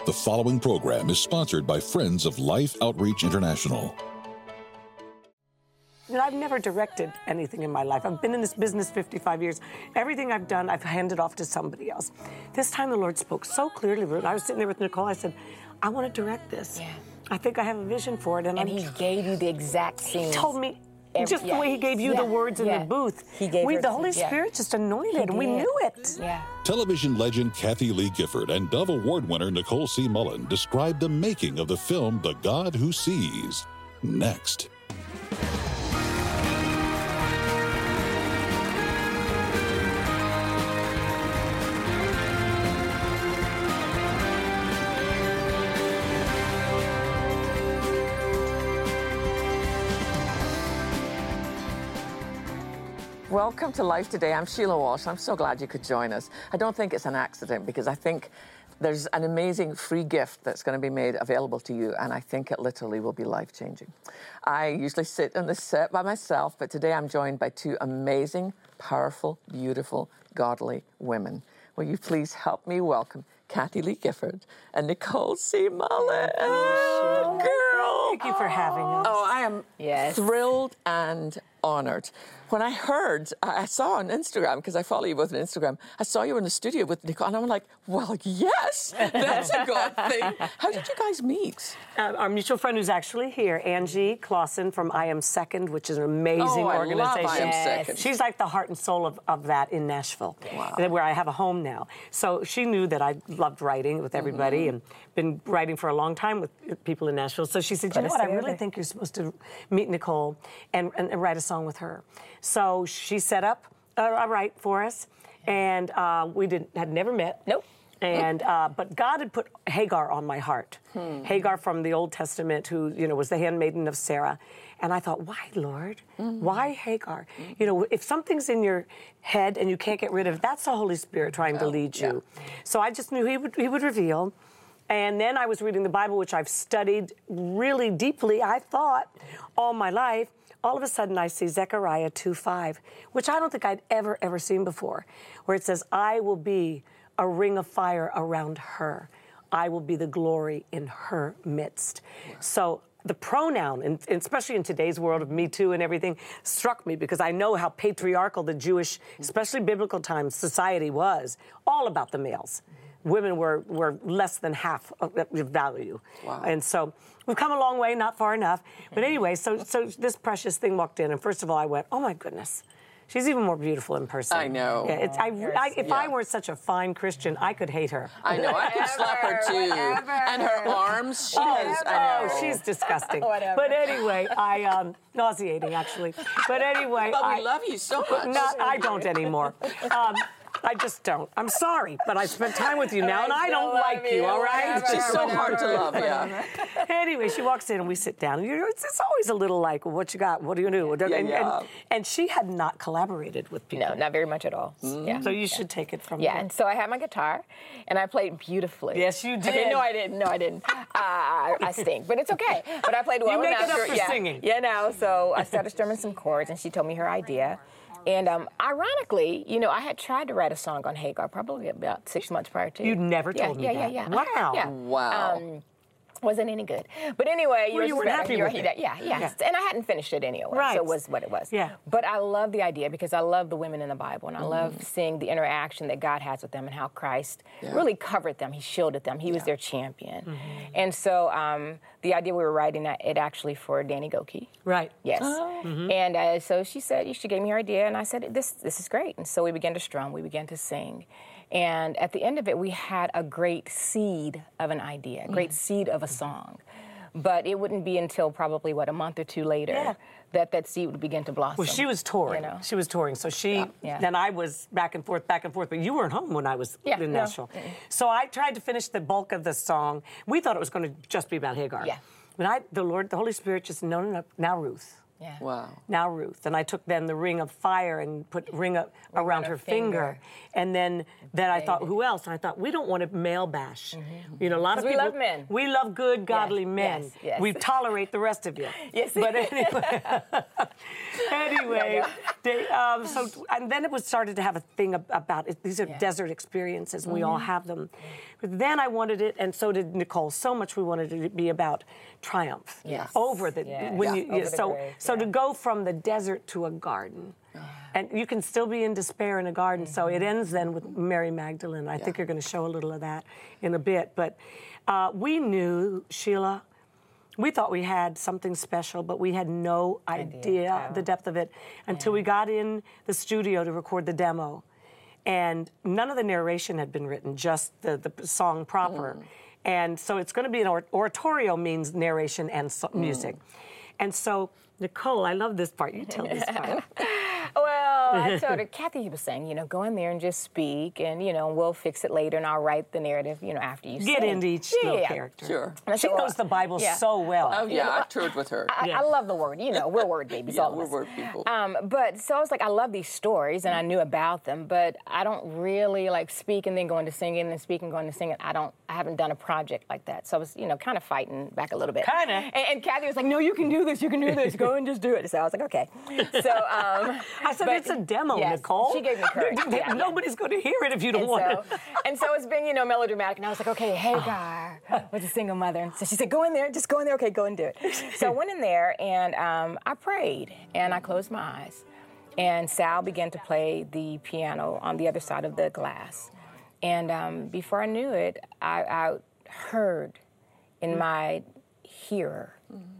The following program is sponsored by Friends of Life Outreach International. I've never directed anything in my life. I've been in this business 55 years. Everything I've done, I've handed off to somebody else. This time the Lord spoke so clearly. I was sitting there with Nicole. I said, I want to direct this. Yeah. I think I have a vision for it. And he gave you the exact scene. He told me just the way he gave you the words in the booth. He gave the Holy Spirit just anointed, and we knew it. Yeah. Television legend Kathy Lee Gifford and Dove Award winner Nicole C. Mullen described the making of the film The God Who Sees. Next. Welcome to Life Today. I'm Sheila Walsh. I'm so glad you could join us. I don't think it's an accident because I think there's an amazing free gift that's going to be made available to you, and I think it literally will be life-changing. I usually sit on the set by myself, but today I'm joined by two amazing, powerful, beautiful, godly women. Will you please help me welcome Kathy Lee Gifford and Nicole C. Mullen? Oh, girl! Thank you for having us. Oh, I am thrilled and honored. When I heard, I saw on Instagram, because I follow you both on Instagram, I saw you in the studio with Nicole, and I'm like, well, yes, that's a good thing. How did you guys meet? Our mutual friend who's actually here, Angie Clausen from I Am Second, which is an amazing organization. Love I Am Second. She's like the heart and soul of that in Nashville, where I have a home now. So she knew that I loved writing with everybody and been writing for a long time with people in Nashville. So she said, you know what, I really think you're supposed to meet Nicole and write a song with her. So she set up a write for us, and we had never met. Nope. And but God had put Hagar on my heart. Hagar from the Old Testament, who was the handmaiden of Sarah. And I thought, why, Lord? Why Hagar? If something's in your head and you can't get rid of it, that's the Holy Spirit trying to lead you. So I just knew He would reveal. And then I was reading the Bible, which I've studied really deeply, I thought, all my life. All of a sudden, I see Zechariah 2:5, which I don't think I'd ever seen before, where it says, I will be a ring of fire around her. I will be the glory in her midst. So the pronoun, and especially in today's world of Me Too and everything, struck me because I know how patriarchal the Jewish, especially biblical times, society was, all about the males. Women were less than half of value. Wow. And so we've come a long way, not far enough. But anyway, so this precious thing walked in, and first of all, I went, oh my goodness. She's even more beautiful in person. I know. Yeah, if I weren't such a fine Christian, I could hate her. I know. I could slap her too. And her arms. She's disgusting. But anyway, nauseating actually. But anyway, but we love you so much. I don't anymore. I just don't. I'm sorry, but I spent time with you now, and I don't like you, all right? She's so hard to love, yeah. Anyway, she walks in, and we sit down. And it's always a little like, well, what you got? What do you do? And she had not collaborated with people. No, not very much at all. Yeah. So you should take it from her. Yeah, and so I had my guitar, and I played beautifully. Yes, you did. Okay, no, I didn't. I stink, but it's okay. But I played well enough. You make enough it up for singing. Yeah, no, so I started strumming some chords, and she told me her idea. And ironically, I had tried to write a song on Hagar probably about 6 months prior to. You never told me that. Yeah. Wow. Yeah. Wow. Wasn't any good. But anyway, you were happy with it. Yeah. And I hadn't finished it anyway, so it was what it was. Yeah. But I love the idea because I love the women in the Bible, and I love seeing the interaction that God has with them and how Christ really covered them. He shielded them. He was their champion. And so the idea we were writing it actually for Danny Goki. Right. Yes. And so she said, she gave me her idea, and I said, this is great. And so we began to strum. We began to sing. And at the end of it, we had a great seed of an idea, a great seed of a song. But it wouldn't be until probably, a month or two later that seed would begin to blossom. Well, she was touring. She was touring. So then I was back and forth. But you weren't home when I was in Nashville. So I tried to finish the bulk of the song. We thought it was going to just be about Hagar. Yeah. But the Holy Spirit just, no, now Ruth. Yeah. Wow. Now Ruth. And I took then the ring of fire and put ring around her finger. And then I thought, who else? And I thought, we don't want to male bash. You know, a lot of people. We love men. We love good, godly men. Yes, yes. We tolerate the rest of you. Yes. But anyway, and then it was started to have a thing about it. These are desert experiences, and we all have them. But then I wanted it, and so did Nicole, so much we wanted it to be about triumph over the So to go from the desert to a garden, and you can still be in despair in a garden. So it ends then with Mary Magdalene. I think you're going to show a little of that in a bit. But we knew, Sheila, we thought we had something special, but we had no idea the depth of it until we got in the studio to record the demo. And none of the narration had been written, just the song proper. And so it's going to be an oratorio, means narration and music. And so, Nicole, I love this part. You tell this part. Well, I told her, Kathy was saying, you know, go in there and just speak, and, you know, we'll fix it later, and I'll write the narrative, you know, after you Get sing. into each little character. Sure. She knows the Bible so well. Oh, yeah, I've toured with her. I love the word. You know, we're word babies, all of us. We're word people. But so I was like, I love these stories, and I knew about them, but I don't really like speak and then go into singing, and then speak and go into singing. I haven't done a project like that. So I was, you know, kind of fighting back a little bit. Kind of. And Kathy was like, no, you can do this. You can do this. Go and just do it. So I was like, okay. So I said, it's a demo, Nicole. She gave me courage. Nobody's going to hear it if you don't want it. And so it's been, you know, melodramatic. And I was like, okay, Hagar was a single mother. And so she said, go in there. Just go in there. Okay, go and do it. So I went in there, and I prayed, and I closed my eyes. And Sal began to play the piano on the other side of the glass. And before I knew it, I heard in my hearer,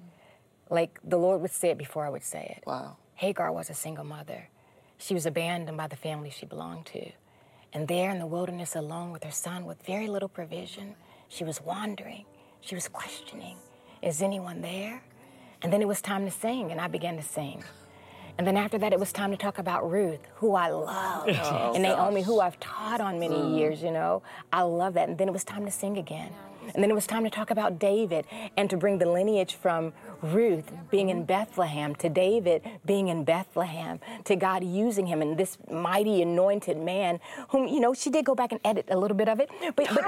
like the Lord would say it before I would say it. Wow. Hagar was a single mother. She was abandoned by the family she belonged to. And there in the wilderness alone with her son with very little provision, she was wandering. She was questioning, is anyone there? And then it was time to sing, and I began to sing. And then after that, it was time to talk about Ruth, who I love, and Naomi, who I've taught on many years, you know. I love that. And then it was time to sing again. And then it was time to talk about David and to bring the lineage from Ruth being in Bethlehem to David being in Bethlehem, to God using him and this mighty anointed man whom, you know, she did go back and edit a little bit of it, but to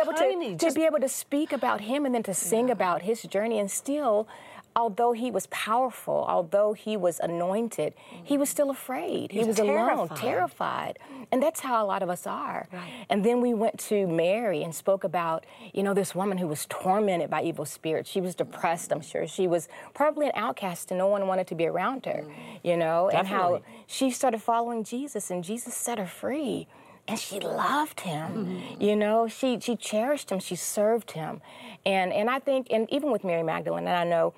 be able to speak about him and then to sing about his journey, and still, although he was powerful, although he was anointed, he was still afraid. He was alone, terrified. And that's how a lot of us are. Right. And then we went to Mary and spoke about, you know, this woman who was tormented by evil spirits. She was depressed, I'm sure. She was probably an outcast and no one wanted to be around her, you know, and how she started following Jesus and Jesus set her free. And she loved him, you know, she cherished him, she served him. And I think, and even with Mary Magdalene, and I know,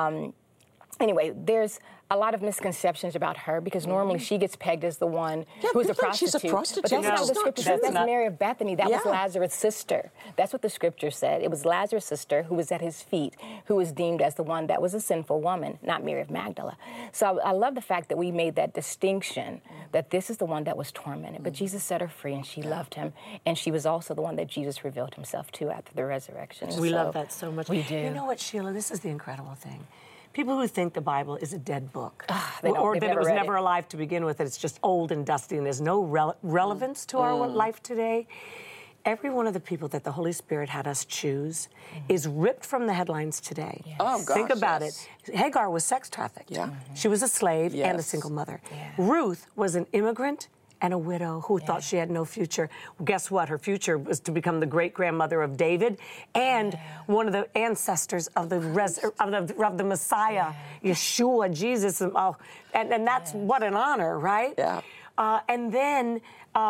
anyway, there's a lot of misconceptions about her because normally she gets pegged as the one who's a prostitute. She's a prostitute. But that's not what the scripture says. That's Mary of Bethany. That was Lazarus' sister. That's what the scripture said. It was Lazarus' sister who was at his feet, who was deemed as the one that was a sinful woman, not Mary of Magdala. So I love the fact that we made that distinction, that this is the one that was tormented. But Jesus set her free, and she loved him. And she was also the one that Jesus revealed himself to after the resurrection. We love that so much. We do. You know what, Sheila? This is the incredible thing. People who think the Bible is a dead book, or that it was never alive to begin with, that it's just old and dusty and there's no relevance to our life today. Every one of the people that the Holy Spirit had us choose is ripped from the headlines today. Yes. Oh, gosh, think about it. Hagar was sex trafficked. She was a slave and a single mother. Ruth was an immigrant and a widow who thought she had no future. Well, guess what? Her future was to become the great-grandmother of David and one of the ancestors of the Messiah, Yeshua, Jesus. And that's what an honor, right? Yeah. And then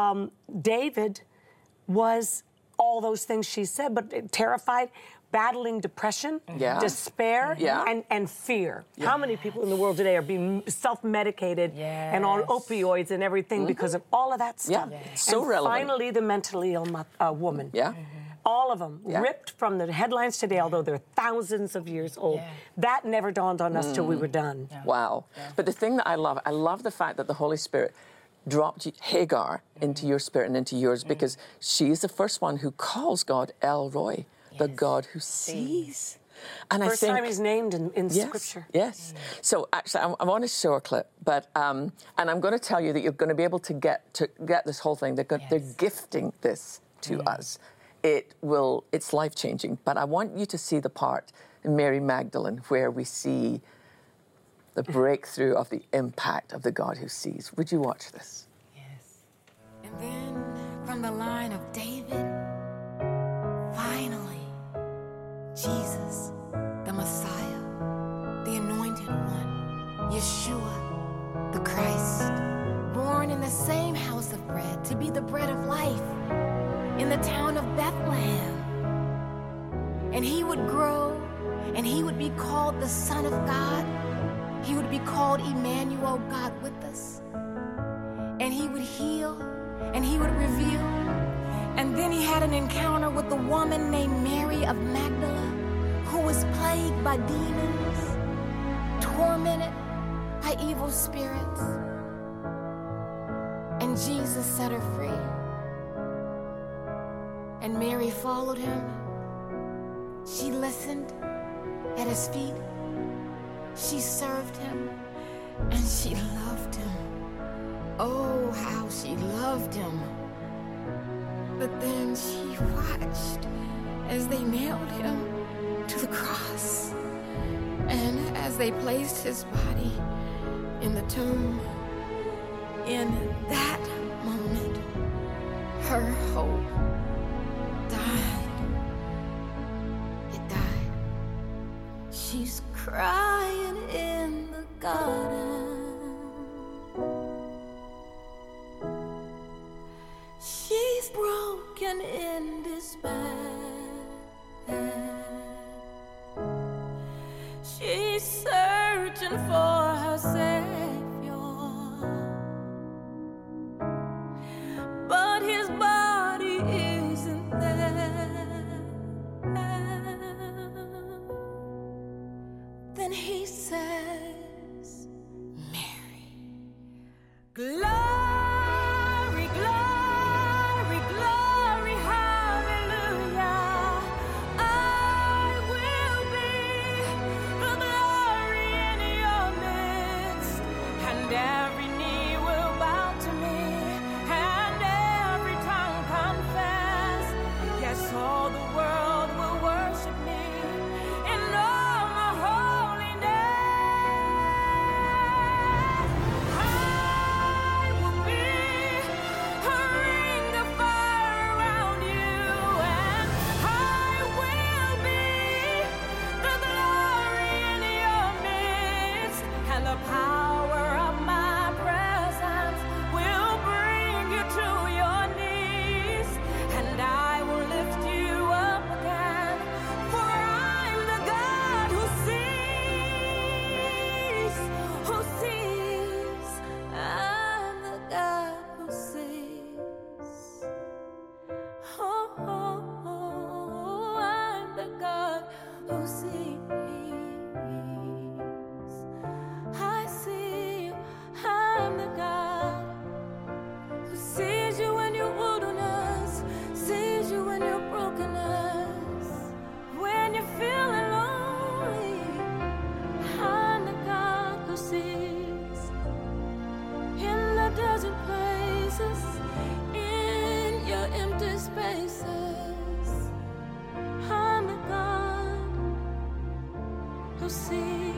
David was all those things she said, but terrified, battling depression, despair, and fear. How many people in the world today are being self-medicated and on opioids and everything because of all of that stuff? So and relevant. Finally, the mentally ill woman. All of them ripped from the headlines today, although they're thousands of years old. That never dawned on us till we were done. Wow. But the thing that I love the fact that the Holy Spirit dropped Hagar into your spirit and into yours because she is the first one who calls God El Roy, the God who sees. And First time he's named in yes, Scripture. Yes. So actually, I want to show a clip, but and I'm going to tell you that you're going to be able to get this whole thing. They're gifting this to us. It's life-changing. But I want you to see the part in Mary Magdalene where we see the breakthrough of the impact of the God who sees. Would you watch this? Yes. And then from the line of David, finally, Jesus, the Messiah, the Anointed One, Yeshua, the Christ, born in the same house of bread to be the bread of life in the town of Bethlehem. And he would grow, and he would be called the Son of God. He would be called Emmanuel, God with us. And he would heal, and he would reveal. And then he had an encounter with a woman named Mary of Magdala, who was plagued by demons, tormented by evil spirits. And Jesus set her free. And Mary followed him. She listened at his feet. She served him, and she loved him. Oh, how she loved him. But then she watched as they nailed him to the cross, and as they placed his body in the tomb. In that moment, her hope died. It died. She's crying in the garden. She's broken in despair. She's searching for her Savior, but his body isn't there. Then he says, Mary. Glory, glory, glory, hallelujah. I will be the glory in your midst, and every knee will bow to me, and every tongue confess. Yes, all the world will worship me in all my holiness. I will be a ring of fire around you, and I will be the glory in your midst, and the power of my presence will bring you to your knees, and I will lift you up again, for I'm the God who sees, who sees. I'm the God who sees. Oh, oh, oh, I'm the God who sees. I see you. I'm the God who sees you in your wilderness, sees you in your brokenness, when you're feeling lonely. I'm the God who sees in the desert places, in your empty spaces. I'm the God who sees.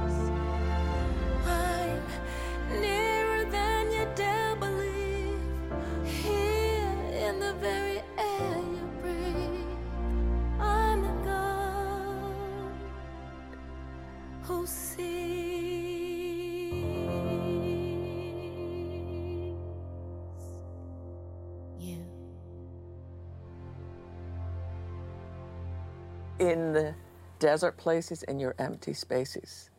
I'm nearer than you dare believe, here in the very air you breathe. I'm the God who sees you. In the desert places, in your empty spaces.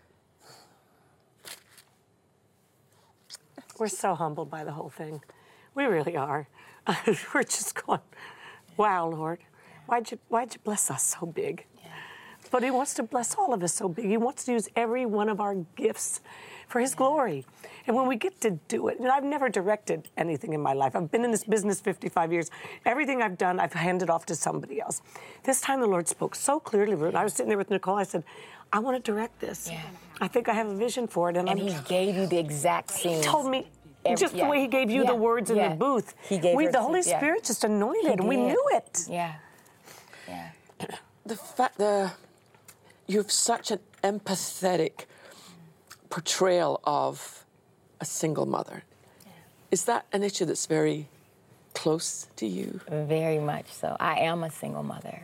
We're so humbled by the whole thing. We really are. We're just going, wow, Lord, why'd you bless us so big? But he wants to bless all of us so big. He wants to use every one of our gifts for His glory. And when we get to do it, and I've never directed anything in my life. I've been in this business 55 years. Everything I've done, I've handed off to somebody else. This time the Lord spoke so clearly. When I was sitting there with Nicole, I said, I want to direct this. Yeah. I think I have a vision for it. And He gave you the exact scene. He told me, just the way He gave you the words in the booth. He gave her the Holy Spirit just anointed, and we knew it. Yeah. Yeah. The fact that you have such an empathetic portrayal of a single mother. Is that an issue that's very close to you? Very much so. I am a single mother.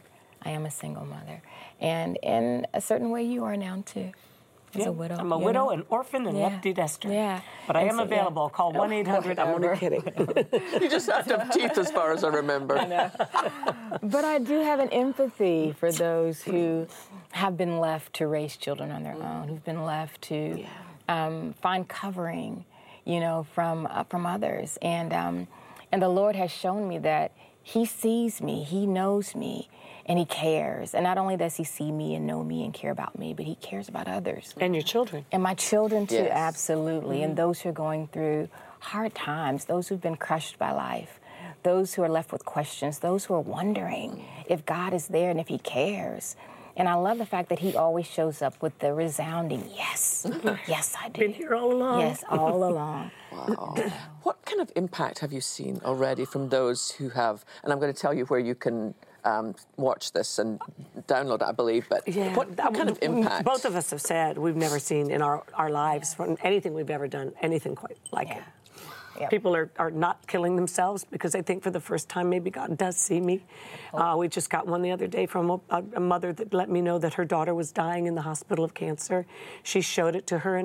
And in a certain way, you are now too. As a widow. I'm a widow, an orphan, and left Esther. Yeah. But I am available. Call 1-800. I'm only kidding. You just have to have teeth as far as I remember. I know. But I do have an empathy for those who have been left to raise children on their own, who've been left to find covering, from others. And the Lord has shown me that He sees me, He knows me, and He cares. And not only does He see me and know me and care about me, but He cares about others. And your children. And my children too, Yes. absolutely. And those who are going through hard times, those who've been crushed by life, those who are left with questions, those who are wondering if God is there and if He cares. And I love the fact that He always shows up with the resounding yes. Yes, I do. Been here all along. Yes, all along. Wow. What kind of impact have you seen already from those who have, and I'm going to tell you where you can watch this and download it, I believe, but what kind of impact? Both of us have said we've never seen in our lives from anything we've ever done, anything quite like it. Yep. People are not killing themselves because they think for the first time maybe God does see me. We just got one the other day from a mother that let me know that her daughter was dying in the hospital of cancer. She showed it to her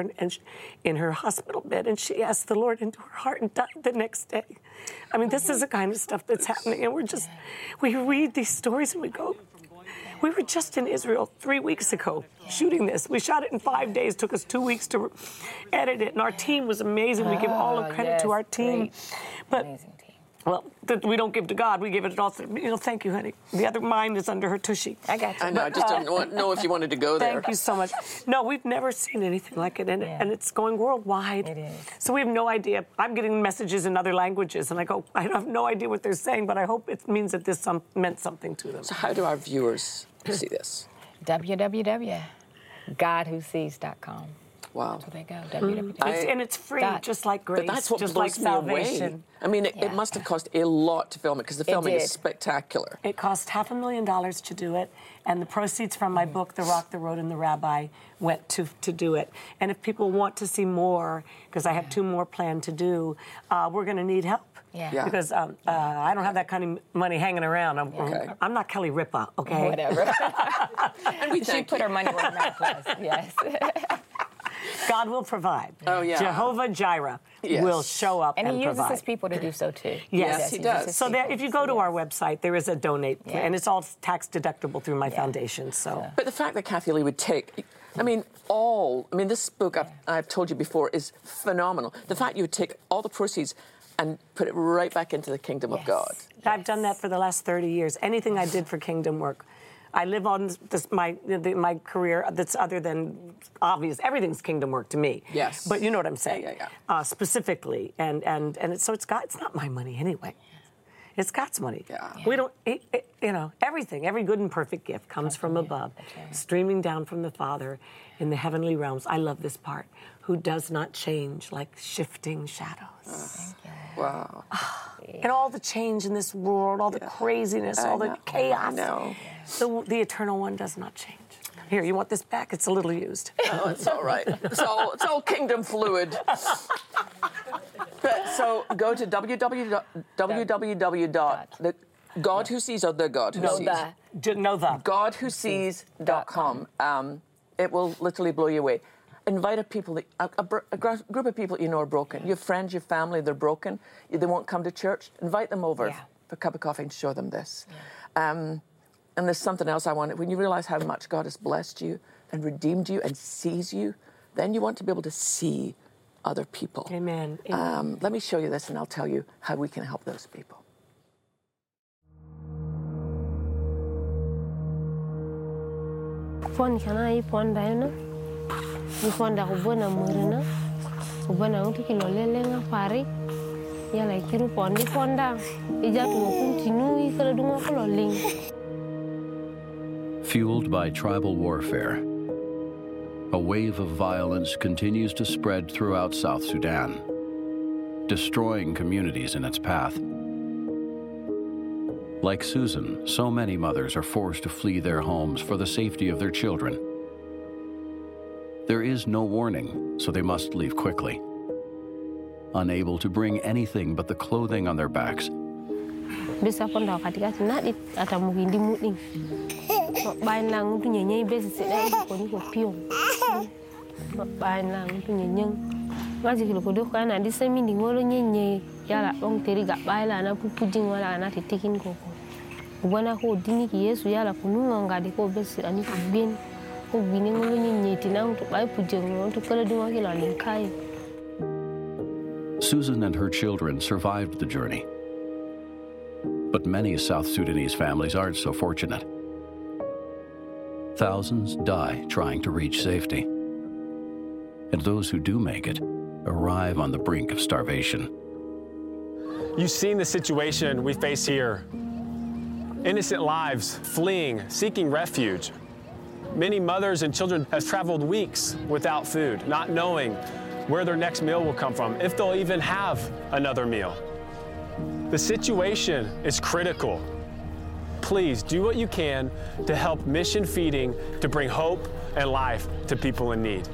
in her hospital bed, and she asked the Lord into her heart and died the next day. I mean, this is the kind of stuff that's happening, and we read these stories and we go, we were just in Israel 3 weeks ago shooting this. We shot it in 5 days. Took us 2 weeks to edit it. And our team was amazing. We give all the credit to our team. Great. But, Amazing team. well, we don't give to God. We give it all to, thank you, honey. The other mind is under her tushy. I got you. I know, I just don't know if you wanted to go there. Thank you so much. No, we've never seen anything like it, and it's going worldwide. It is. So we have no idea. I'm getting messages in other languages, and I go, I have no idea what they're saying, but I hope it means that this meant something to them. So how do our viewers see this? www.godwhosees.com. Wow. That's where they go. www. And it's free, just like grace, But that's what just blows like me away. salvation. I mean, it must have cost a lot to film it because the filming did. is spectacular. It cost $500,000 to do it, and the proceeds from my book, The Rock, the Road, and the Rabbi, went to do it. And if people want to see more, because I have 2 more planned to do, we're going to need help. Yeah. Because I don't have that kind of money hanging around. I'm not Kelly Ripa, okay? Whatever. And we She thank put you. her money where her mouth was. Yes. God will provide. Oh, yeah. Jehovah Jireh Yes. will show up and And He uses provide. His people to do so too. Yes, he uses does. His So there, people. if you go to our Yes. website, there is a donate, Yeah. and it's all tax deductible through my foundation. So. But the fact that Kathy Lee would take, this book, I've told you before, is phenomenal. The fact you would take all the proceeds and put it right back into the kingdom of Yes. God. I've done that for the last 30 years. Anything I did for kingdom work. I live on my career that's other than obvious. Everything's kingdom work to me. Yes. But you know what I'm saying. Yeah. Specifically. And it's not my money anyway. It's God's money. Yeah. We don't, everything, every good and perfect gift comes from above, streaming down from the Father in the heavenly realms. I love this part. Who does not change like shifting shadows. Wow. And all the change in this world, all the craziness, all the chaos. I know. The Eternal One does not change. Here, you want this back? It's a little used. Oh, it's all right. It's all kingdom fluid. But, so go to www. God Who Sees or The God Who Sees? Know the. GodWhoSees.com. It will literally blow you away. Invite a group of people you know are broken. Your friends, your family, they're broken. They won't come to church. Invite them over for a cup of coffee and show them this. And there's something else I wanted. When you realize how much God has blessed you and redeemed you and sees you, then you want to be able to see other people. Amen. Let me show you this and I'll tell you how we can help those people. Phone can I phone down? Nifonda kubona murina. Kubona unti kilolele nga pari. Ya la kiru pondi fonda. Ija tu continue kala dunga kololing. Fueled by tribal warfare, a wave of violence continues to spread throughout South Sudan, destroying communities in its path. Like Susan, so many mothers are forced to flee their homes for the safety of their children. There is no warning, so they must leave quickly. Unable to bring anything but the clothing on their backs, Bisa fonda katikati nadi atamugindi muding. Bain lang tu nyenyei besi sedai ko ni ko pion. Bain lang tu nyenyeng. Ngaji kilo ko do kana di semi di ngolo nyenyei yala long teri ga baila na pupujing wala na titikin ko. Ubana ko dini ki Yesu yala kununga ngadi ko besi ani bin. Ko bini ngolo nyenyei tinang to bai pujeng no to kala dunga kila linkai. Susan and her children survived the journey. But many South Sudanese families aren't so fortunate. Thousands die trying to reach safety. And those who do make it arrive on the brink of starvation. You've seen the situation we face here. Innocent lives fleeing, seeking refuge. Many mothers and children have traveled weeks without food, not knowing where their next meal will come from, if they'll even have another meal. The situation is critical. Please do what you can to help Mission Feeding to bring hope and life to people in need.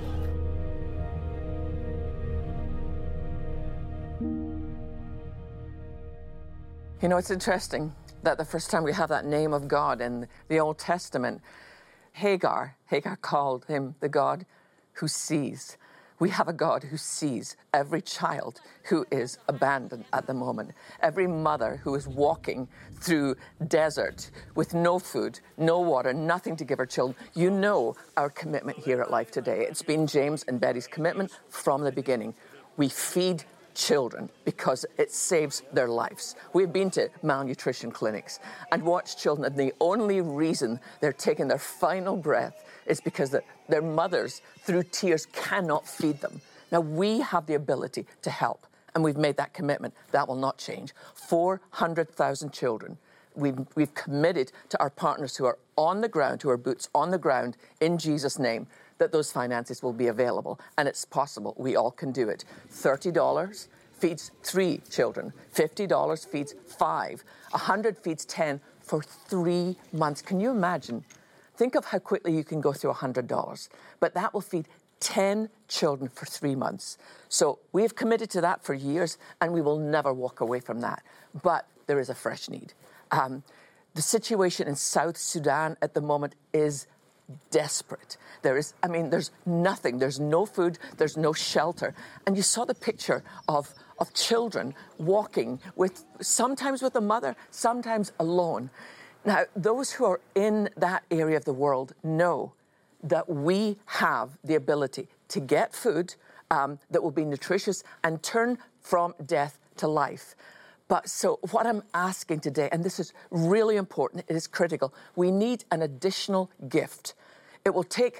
You know, it's interesting that the first time we have that name of God in the Old Testament, Hagar called him the God who sees. We have a God who sees every child who is abandoned at the moment, every mother who is walking through desert with no food, no water, nothing to give her children. You know our commitment here at Life Today. It's been James and Betty's commitment from the beginning. We feed children because it saves their lives. We've been to malnutrition clinics and watched children, and the only reason they're taking their final breath is because their mothers, through tears, cannot feed them. Now, we have the ability to help, and we've made that commitment. That will not change. 400,000 children. We've committed to our partners who are on the ground, who are boots on the ground, in Jesus' name, that those finances will be available. And it's possible. We all can do it. $30 feeds 3 children. $50 feeds 5. $100 feeds 10 for 3 months. Can you imagine? Think of how quickly you can go through $100. But that will feed 10 children for 3 months. So we have committed to that for years, and we will never walk away from that. But there is a fresh need. The situation in South Sudan at the moment is desperate. There's nothing. There's no food. There's no shelter. And you saw the picture of children walking sometimes with a mother, sometimes alone. Now, those who are in that area of the world know that we have the ability to get food that will be nutritious and turn from death to life. But so what I'm asking today, and this is really important, it is critical, we need an additional gift. It will take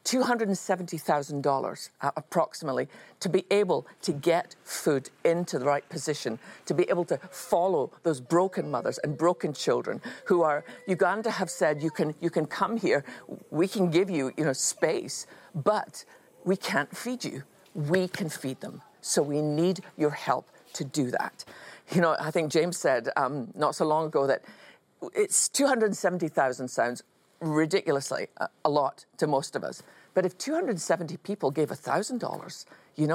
$270,000 approximately to be able to get food into the right position, to be able to follow those broken mothers and broken children who are, Uganda have said, you can come here, we can give you, space, but we can't feed you. We can feed them. So we need your help to do that. I think James said not so long ago that it's 270,000 sounds ridiculously a lot to most of us. But if 270 people gave $1,000,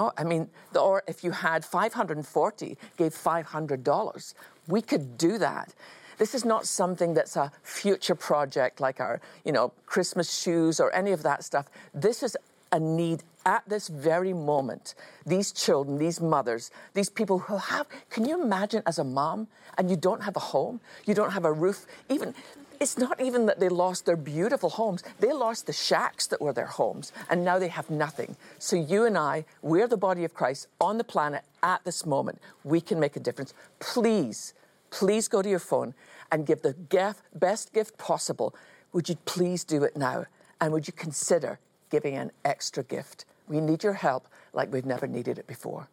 or if you had 540 gave $500, we could do that. This is not something that's a future project like our, Christmas shoes or any of that stuff. This is a need at this very moment. These children, these mothers, these people who can you imagine as a mom and you don't have a home, you don't have a roof, it's not even that they lost their beautiful homes, they lost the shacks that were their homes, and now they have nothing. So you and I, we're the body of Christ on the planet at this moment. We can make a difference. Please go to your phone and give the best gift possible. Would you please do it now? And would you consider giving an extra gift. We need your help like we've never needed it before.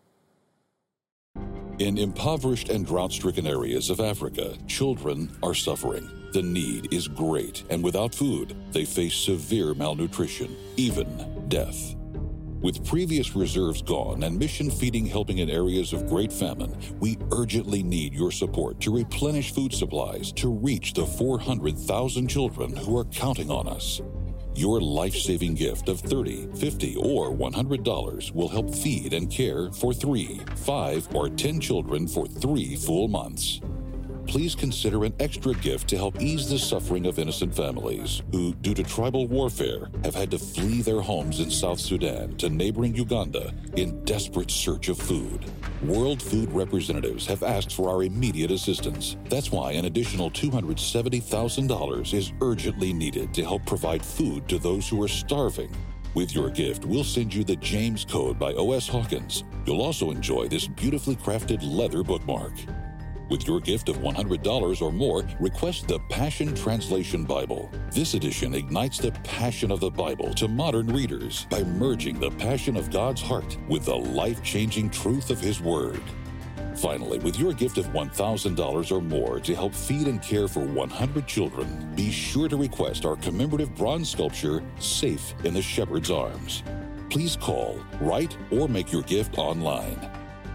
In impoverished and drought-stricken areas of Africa, children are suffering. The need is great, and without food, they face severe malnutrition, even death. With previous reserves gone and mission feeding helping in areas of great famine, we urgently need your support to replenish food supplies to reach the 400,000 children who are counting on us. Your life-saving gift of $30, $50, or $100 will help feed and care for 3, 5, or 10 children for 3 full months. Please consider an extra gift to help ease the suffering of innocent families who, due to tribal warfare, have had to flee their homes in South Sudan to neighboring Uganda in desperate search of food. World Food representatives have asked for our immediate assistance. That's why an additional $270,000 is urgently needed to help provide food to those who are starving. With your gift, we'll send you the James Code by O.S. Hawkins. You'll also enjoy this beautifully crafted leather bookmark. With your gift of $100 or more, request the Passion Translation Bible. This edition ignites the passion of the Bible to modern readers by merging the passion of God's heart with the life-changing truth of His Word. Finally, with your gift of $1,000 or more to help feed and care for 100 children, be sure to request our commemorative bronze sculpture, Safe in the Shepherd's Arms. Please call, write, or make your gift online.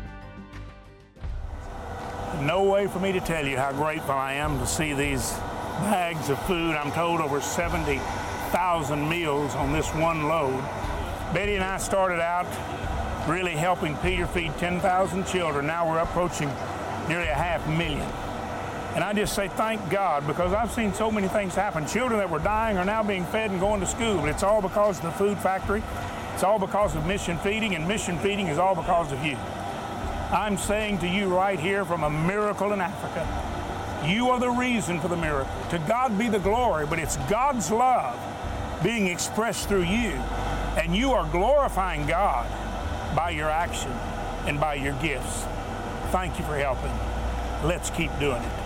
No way for me to tell you how grateful I am to see these bags of food. I'm told over 70,000 meals on this one load. Betty and I started out really helping Peter feed 10,000 children. Now we're approaching nearly 500,000. And I just say thank God, because I've seen so many things happen. Children that were dying are now being fed and going to school. It's all because of the food factory. It's all because of mission feeding, and mission feeding is all because of you. I'm saying to you right here from a miracle in Africa, you are the reason for the miracle. To God be the glory, but it's God's love being expressed through you, and you are glorifying God by your action and by your gifts. Thank you for helping. Let's keep doing it.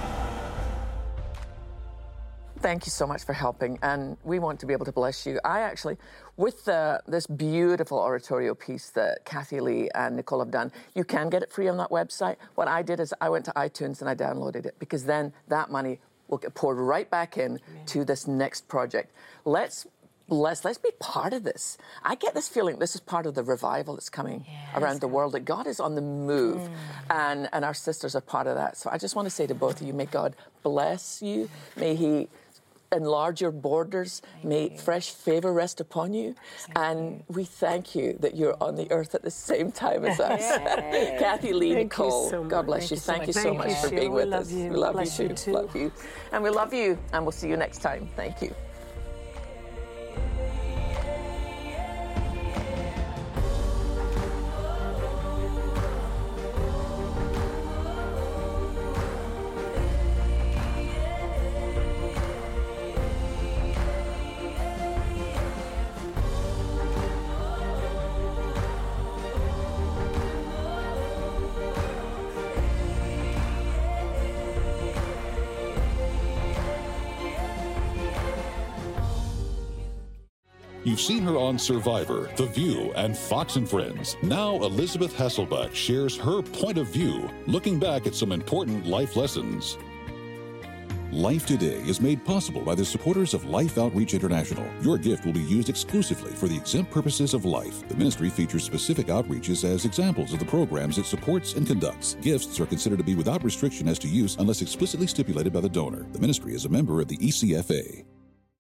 Thank you so much for helping, and we want to be able to bless you. I actually, with this beautiful oratorio piece that Kathy Lee and Nicole have done, you can get it free on that website. What I did is I went to iTunes and I downloaded it, because then that money will get poured right back in to this next project. Let's be part of this. I get this feeling this is part of the revival that's coming around the world, that God is on the move, and our sisters are part of that. So I just want to say to both of you, may God bless you. May He enlarge your borders. May fresh favor rest upon you. And we thank you that you're on the earth at the same time as us. Kathy Lee, Nicole, so God bless you. Thank you so much for being with us. We love you too. Love you. And we love you. And we'll see you next time. Thank you. You've seen her on Survivor, The View, and Fox and Friends. Now Elizabeth Hasselbeck shares her point of view, looking back at some important life lessons. Life Today is made possible by the supporters of Life Outreach International. Your gift will be used exclusively for the exempt purposes of life. The ministry features specific outreaches as examples of the programs it supports and conducts. Gifts are considered to be without restriction as to use unless explicitly stipulated by the donor. The ministry is a member of the ECFA.